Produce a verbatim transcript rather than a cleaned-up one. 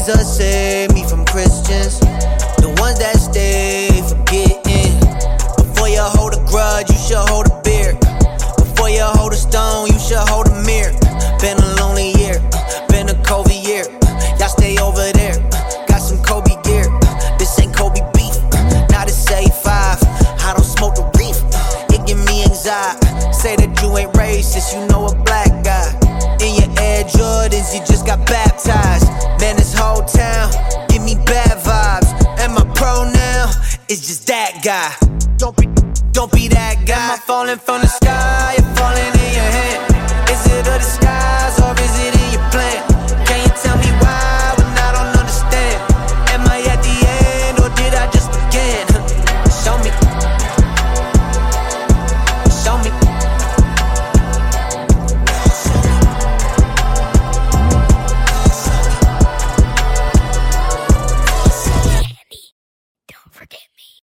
Jesus saved me from Christians, the ones that stay forgetting. Before you hold a grudge, you should hold a beer. Before you hold a stone, you should hold a mirror. Been a lonely year, been a COVID year. Y'all stay over there, got some Kobe gear. This ain't Kobe beef, now this A five. I don't smoke the reef, it give me anxiety. Say that you ain't racist, you know a black guy. In your Air Jordans, you just got baptized. Man, this whole town give me bad vibes, and my pronoun is just that guy. Don't be, don't be that guy. Am I falling from the